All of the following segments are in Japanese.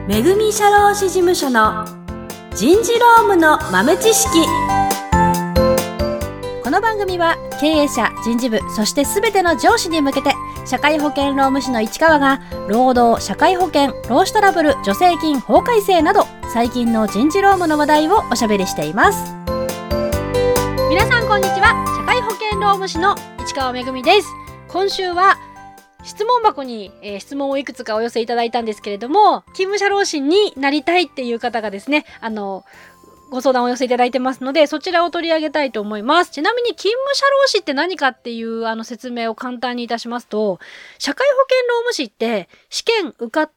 めぐみ社労士事務所の人事労務の豆知識。この番組は経営者、人事部、そしてすべての上司に向けて、社会保険労務士の市川が労働、社会保険、労使トラブル、助成金法改正など最近の人事労務の話題をおしゃべりしています。皆さんこんにちは。社会保険労務士の市川めぐみです。今週は質問箱に、質問をいくつかお寄せいただいたんですけれども、勤務社労士になりたいっていう方がですね、ご相談を寄せいただいてますので、そちらを取り上げたいと思います。ちなみに勤務社労士って何かっていう説明を簡単にいたしますと、社会保険労務士って試験受かって、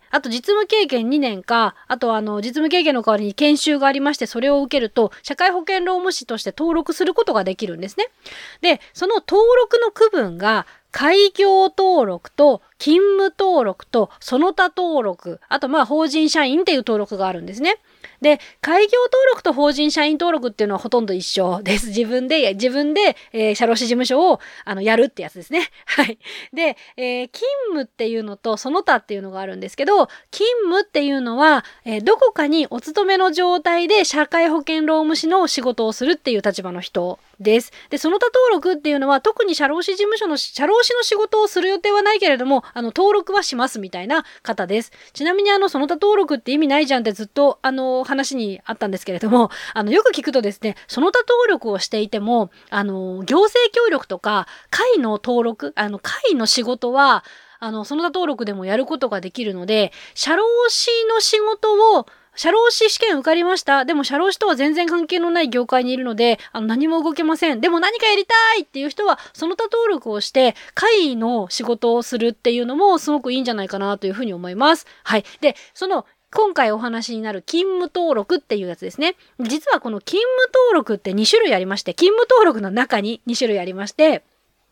あと実務経験2年か、あと実務経験の代わりに研修がありまして、それを受けると社会保険労務士として登録することができるんですね。で、その登録の区分が開業登録と勤務登録とその他登録、あと法人社員っていう登録があるんですね。で、開業登録と法人社員登録っていうのはほとんど一緒です。自分で、社労士事務所をやるってやつですね。はい。で、勤務っていうのとその他っていうのがあるんですけど、勤務っていうのは、どこかにお勤めの状態で社会保険労務士の仕事をするっていう立場の人です。で、その他登録っていうのは特に社労士事務所の社労士の仕事をする予定はないけれども、登録はしますみたいな方です。ちなみにその他登録って意味ないじゃんってずっと話にあったんですけれども、よく聞くとですね、その他登録をしていても、行政協力とか会の登録、会の仕事はその他登録でもやることができるので、社労士の仕事を社労士試験受かりました。でも社労士とは全然関係のない業界にいるので、何も動けません。でも何かやりたいっていう人は、その他登録をして、会の仕事をするっていうのもすごくいいんじゃないかなというふうに思います。はい。で、今回お話になる勤務登録っていうやつですね。実はこの勤務登録って2種類ありまして、勤務登録の中に2種類ありまして、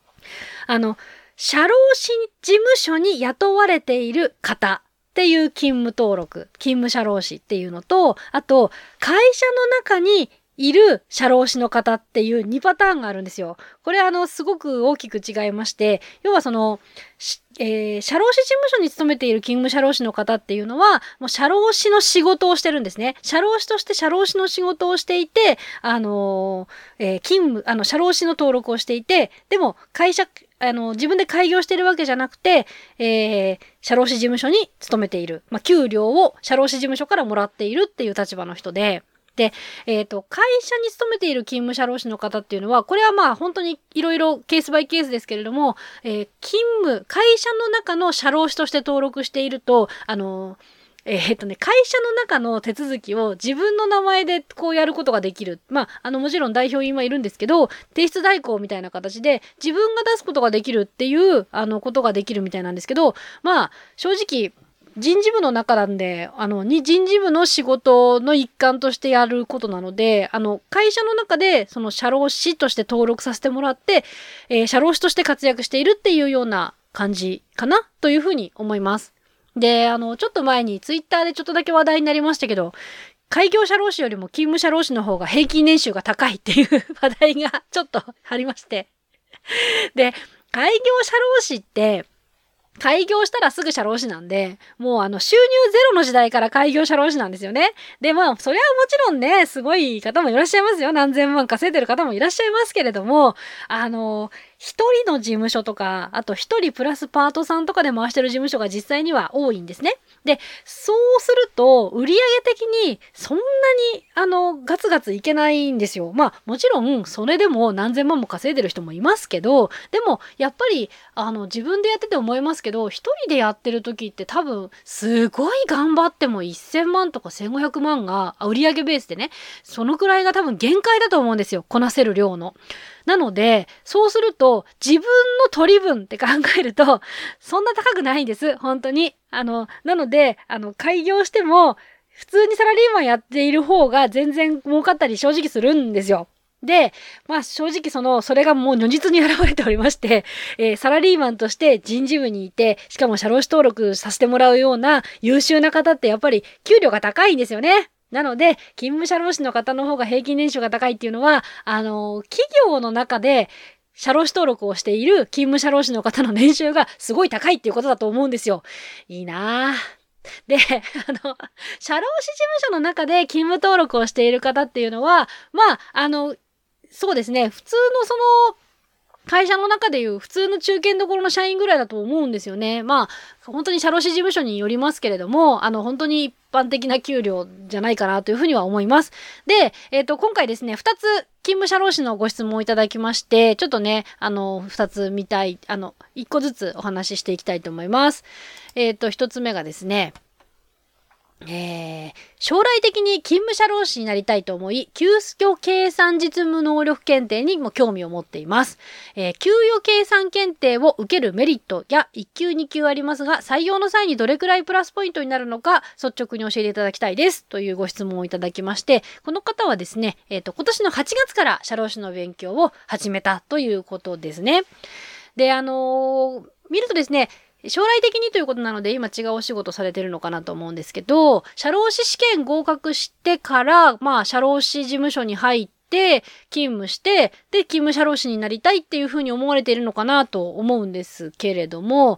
社労士事務所に雇われている方っていう勤務登録、勤務社労士っていうのと、あと、会社の中にいる社労士の方っていう2パターンがあるんですよ。これすごく大きく違いまして、要は社労士事務所に勤めている勤務社労士の方っていうのは、もう社労士の仕事をしてるんですね。社労士として社労士の仕事をしていて、社労士の登録をしていて、でも自分で開業してるわけじゃなくて、社労士事務所に勤めている。給料を社労士事務所からもらっているっていう立場の人で、会社に勤めている勤務社労士の方っていうのは、これは本当にいろいろケースバイケースですけれども、会社の中の社労士として登録していると、会社の中の手続きを自分の名前でやることができる。もちろん代表員はいるんですけど、提出代行みたいな形で自分が出すことができるっていう、ことができるみたいなんですけど、正直、人事部の中なんで、人事部の仕事の一環としてやることなので、会社の中でその社労士として登録させてもらって、社労士として活躍しているっていうような感じかなというふうに思います。で、ちょっと前にツイッターでちょっとだけ話題になりましたけど、開業社労士よりも勤務社労士の方が平均年収が高いっていう話題がちょっとありまして。で、開業社労士って、開業したらすぐ社労士なんで、もう収入ゼロの時代から開業社労士なんですよね。で、それはもちろんね、すごい方もいらっしゃいますよ。何千万稼いでる方もいらっしゃいますけれども、一人の事務所とか、あと一人プラスパートさんとかで回してる事務所が実際には多いんですね。で、そうすると、売上的にそんなに、ガツガツいけないんですよ。もちろん、それでも何千万も稼いでる人もいますけど、でも、やっぱり、自分でやってて思いますけど、一人でやってる時って多分、すごい頑張っても1000万とか1500万が、売上ベースでね、そのくらいが多分限界だと思うんですよ。こなせる量の。なので、そうすると、自分の取り分って考えると、そんな高くないんです。本当に。なので、開業しても、普通にサラリーマンやっている方が全然儲かったり正直するんですよ。で、正直それがもう如実に現れておりまして、サラリーマンとして人事部にいて、しかも社労士登録させてもらうような優秀な方ってやっぱり給料が高いんですよね。なので、勤務社労士の方の方が平均年収が高いっていうのは、企業の中で社労士登録をしている勤務社労士の方の年収がすごい高いっていうことだと思うんですよ。いいなぁ。 で、社労士事務所の中で勤務登録をしている方っていうのは、そうですね、普通の会社の中でいう普通の中堅どころの社員ぐらいだと思うんですよね。本当に社労士事務所によりますけれども、本当に一般的な給料じゃないかなというふうには思います。で、今回ですね、2つ勤務社労士のご質問をいただきまして、ちょっとね、2つ1個ずつお話ししていきたいと思います。1つ目がですね、将来的に勤務社労士になりたいと思い、給与計算実務能力検定にも興味を持っています。給与計算検定を受けるメリットや1級2級ありますが、採用の際にどれくらいプラスポイントになるのか率直に教えていただきたいですというご質問をいただきまして、この方はですね、今年の8月から社労士の勉強を始めたということですね。で、見るとですね、将来的にということなので今違うお仕事されてるのかなと思うんですけど、社労士試験合格してから、社労士事務所に入って勤務して、で、勤務社労士になりたいっていうふうに思われているのかなと思うんですけれども、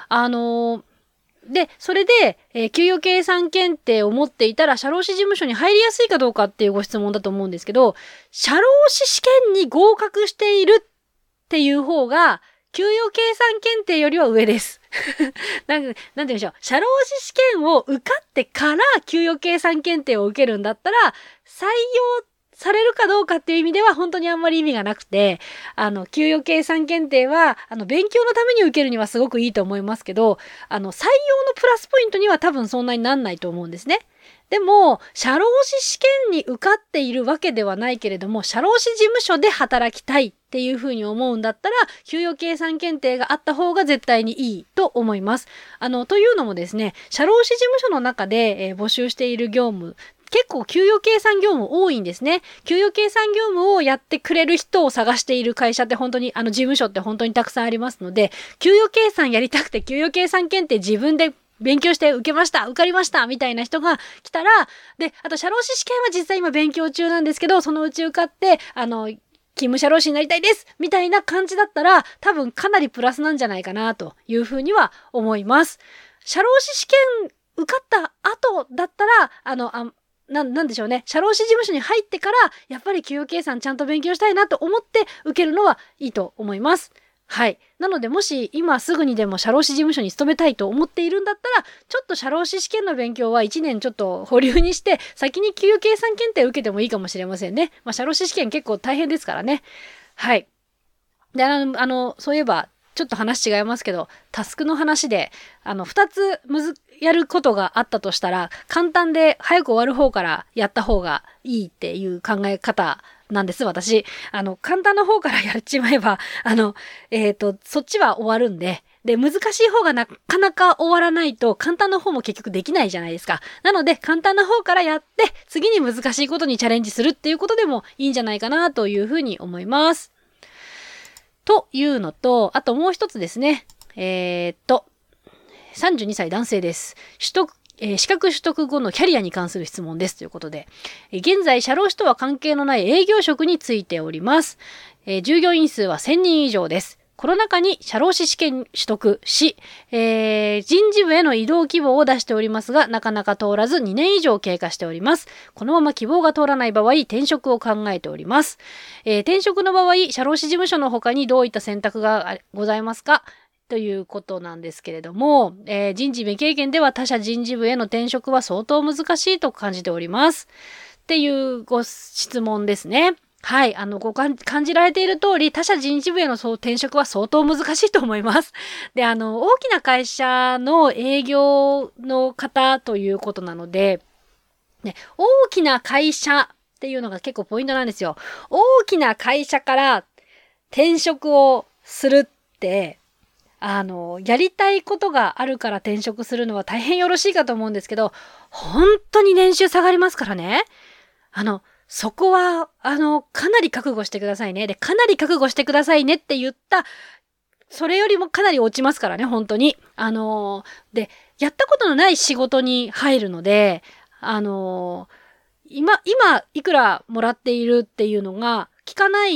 で、それで、給与計算検定を持っていたら社労士事務所に入りやすいかどうかっていうご質問だと思うんですけど、社労士試験に合格しているっていう方が、給与計算検定よりは上です。なんて言うんでしょう。社労士試験を受かってから給与計算検定を受けるんだったら、採用されるかどうかっていう意味では本当にあんまり意味がなくて、給与計算検定は、勉強のために受けるにはすごくいいと思いますけど、採用のプラスポイントには多分そんなになんないと思うんですね。でも、社労士試験に受かっているわけではないけれども、社労士事務所で働きたいっていうふうに思うんだったら、給与計算検定があった方が絶対にいいと思います。というのもですね、社労士事務所の中で、募集している業務、結構給与計算業務多いんですね。給与計算業務をやってくれる人を探している会社って本当に、事務所って本当にたくさんありますので、給与計算やりたくて給与計算検定自分で勉強して受かりましたみたいな人が来たら、で、あと社労士試験は実際今勉強中なんですけど、そのうち受かって、勤務社労士になりたいですみたいな感じだったら、多分かなりプラスなんじゃないかなというふうには思います。社労士試験受かった後だったら、なんでしょうね。社労士事務所に入ってから、やっぱり給与計算ちゃんと勉強したいなと思って受けるのはいいと思います。はい。なので、もし今すぐにでも社労士事務所に勤めたいと思っているんだったら、ちょっと社労士試験の勉強は1年ちょっと保留にして、先に給与計算検定を受けてもいいかもしれませんね。社労士試験結構大変ですからね。はい。で、そういえば、ちょっと話違いますけど、タスクの話で、2つやることがあったとしたら、簡単で早く終わる方からやった方がいいっていう考え方なんです、私。簡単な方からやっちまえば、そっちは終わるんで、で、難しい方がなかなか終わらないと、簡単な方も結局できないじゃないですか。なので、簡単な方からやって、次に難しいことにチャレンジするっていうことでもいいんじゃないかなというふうに思います。というのと、あともう一つですね。32歳男性です。資格取得後のキャリアに関する質問ですということで、現在社労士とは関係のない営業職についております。従業員数は1000人以上です。コロナ禍に社労士試験取得し、人事部への移動希望を出しておりますが、なかなか通らず2年以上経過しております。このまま希望が通らない場合、転職を考えております。転職の場合、社労士事務所の他にどういった選択がございますかということなんですけれども、人事未経験では他社人事部への転職は相当難しいと感じております。っていうご質問ですね。はい。感じられている通り、他社人事部への転職は相当難しいと思います。で、大きな会社の営業の方ということなので、ね、大きな会社っていうのが結構ポイントなんですよ。大きな会社から転職をするって、やりたいことがあるから転職するのは大変よろしいかと思うんですけど、本当に年収下がりますからね。そこは、かなり覚悟してくださいね。で、かなり覚悟してくださいねって言った、それよりもかなり落ちますからね、本当に。で、やったことのない仕事に入るので、今、いくらもらっているっていうのが聞かない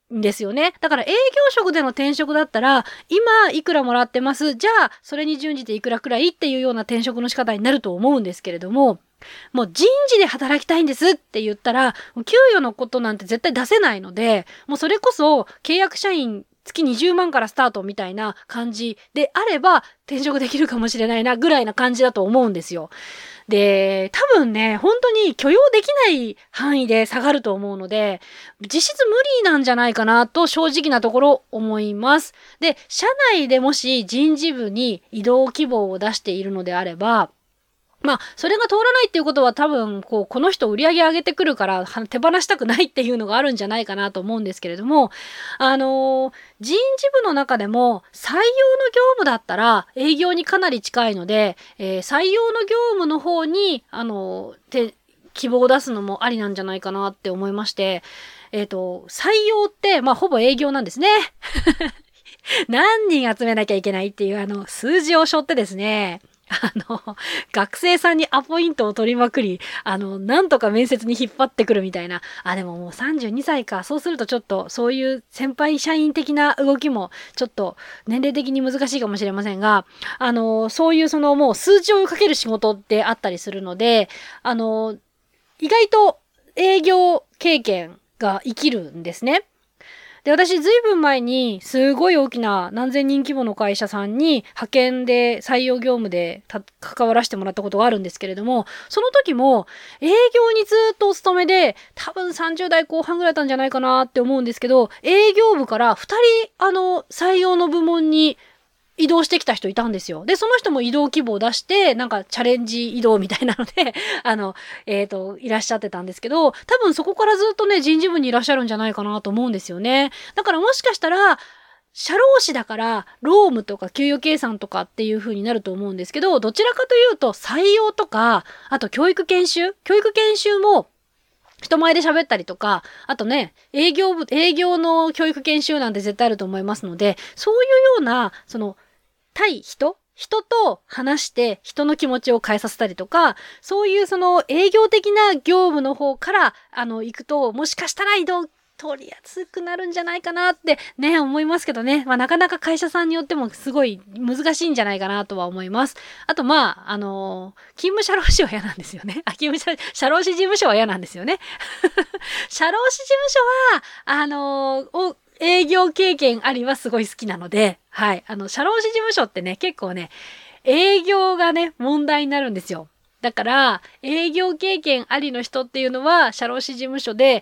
んですよね。だから営業職での転職だったら、今いくらもらってます。じゃあ、それに準じていくらくらいっていうような転職の仕方になると思うんですけれども、もう人事で働きたいんですって言ったら、給与のことなんて絶対出せないので、もうそれこそ契約社員月20万からスタートみたいな感じであれば転職できるかもしれないなぐらいな感じだと思うんですよ。で、多分ね、本当に許容できない範囲で下がると思うので、実質無理なんじゃないかなと正直なところ思います。で、社内でもし人事部に異動希望を出しているのであれば、まあ、それが通らないっていうことは多分、この人売り上げ上げてくるから手放したくないっていうのがあるんじゃないかなと思うんですけれども、人事部の中でも採用の業務だったら営業にかなり近いので、採用の業務の方に、希望を出すのもありなんじゃないかなって思いまして、採用って、まあ、ほぼ営業なんですね。何人集めなきゃいけないっていう数字を背負ってですね、学生さんにアポイントを取りまくり、なんとか面接に引っ張ってくるみたいな。でももう32歳か。そうするとちょっと、そういう先輩社員的な動きも、ちょっと年齢的に難しいかもしれませんが、そういうもう数字をかける仕事ってあったりするので、意外と営業経験が生きるんですね。で、私ずいぶん前にすごい大きな何千人規模の会社さんに派遣で採用業務で関わらせてもらったことがあるんですけれども、その時も営業にずっとお勤めで多分30代後半ぐらいだったんじゃないかなって思うんですけど、営業部から2人採用の部門に移動してきた人いたんですよ。で、その人も移動希望を出して、なんかチャレンジ移動みたいなので、いらっしゃってたんですけど、多分そこからずっとね、人事部にいらっしゃるんじゃないかなと思うんですよね。だからもしかしたら、社労士だから、労務とか給与計算とかっていう風になると思うんですけど、どちらかというと採用とか、あと教育研修も、人前で喋ったりとか、あとね、営業の教育研修なんて絶対あると思いますので、そういうような、対人と話して人の気持ちを変えさせたりとか、そういう営業的な業務の方から行くと、もしかしたら移動取りやすくなるんじゃないかなってね、思いますけどね。まあなかなか会社さんによってもすごい難しいんじゃないかなとは思います。あとまあ、勤務社労士は嫌なんですよね。社労士事務所は嫌なんですよね。社労士事務所は、営業経験ありはすごい好きなので、はい。社労士事務所ってね、結構ね、営業がね、問題になるんですよ。だから、営業経験ありの人っていうのは、社労士事務所で、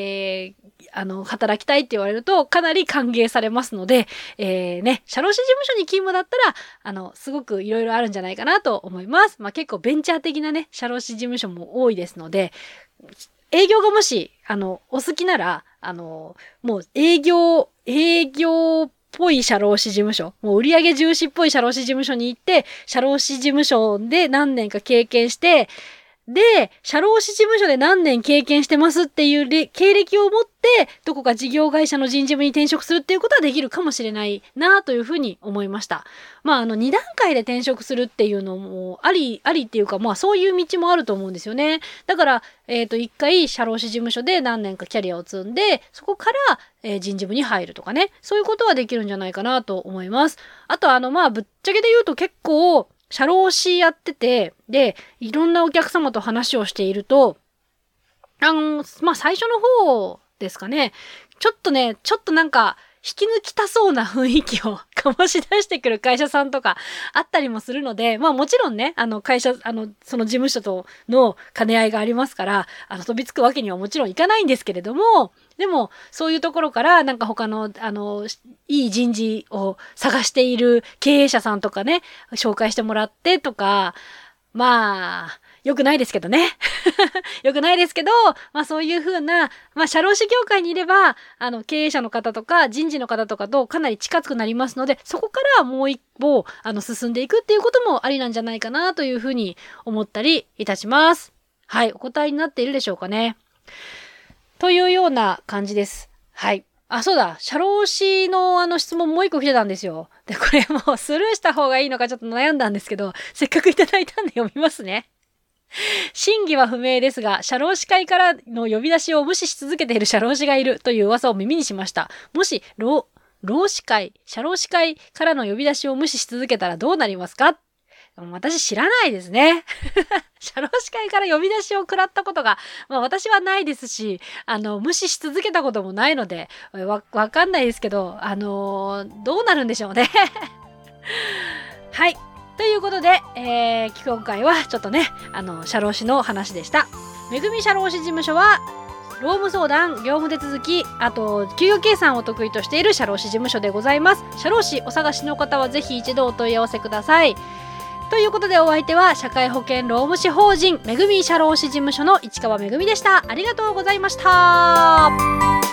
働きたいって言われると、かなり歓迎されますので、社労士事務所に勤務だったら、すごくいろいろあるんじゃないかなと思います。まあ結構ベンチャー的なね、社労士事務所も多いですので、営業がもし、お好きなら、もう営業っぽい社労士事務所、もう売上重視っぽい社労士事務所に行って、社労士事務所で何年か経験して、で、社労士事務所で何年経験してますっていう経歴を持って、どこか事業会社の人事部に転職するっていうことはできるかもしれないなというふうに思いました。まあ、2段階で転職するっていうのもありっていうか、まあそういう道もあると思うんですよね。だから、一回社労士事務所で何年かキャリアを積んで、そこから、人事部に入るとかね。そういうことはできるんじゃないかなと思います。あとまあぶっちゃけで言うと結構、社労士やってて、で、いろんなお客様と話をしていると、まあ、最初の方ですかね。ちょっとなんか、引き抜きたそうな雰囲気を醸し出してくる会社さんとかあったりもするので、まあもちろんね、会社、その事務所との兼ね合いがありますから、飛びつくわけにはもちろんいかないんですけれども、でも、そういうところから、なんか他の、いい人事を探している経営者さんとかね、紹介してもらってとか、まあ、良くないですけどね。良くないですけど、まあそういう風な、まあ社労士業界にいれば、経営者の方とか人事の方とかとかなり近くなりますので、そこからもう一歩、進んでいくっていうこともありなんじゃないかなという風に思ったりいたします。はい、お答えになっているでしょうかね。というような感じです。はい。そうだ。社労士の質問もう一個来てたんですよ。で、これもうスルーした方がいいのかちょっと悩んだんですけど、せっかくいただいたんで読みますね。 真偽は不明ですが、社労士会からの呼び出しを無視し続けている社労士がいるという噂を耳にしました。もし、社労士会からの呼び出しを無視し続けたらどうなりますか？私知らないですね。社労士会から呼び出しを食らったことが、私はないですし、無視し続けたこともないので、わかんないですけど、どうなるんでしょうね。はい。ということで、今回はちょっとね、社労士の話でした。めぐみ社労士事務所は、労務相談、業務手続き、あと、給与計算を得意としている社労士事務所でございます。社労士お探しの方はぜひ一度お問い合わせください。ということでお相手は、社会保険労務士法人めぐみ社労士事務所の市川めぐみでした。ありがとうございました。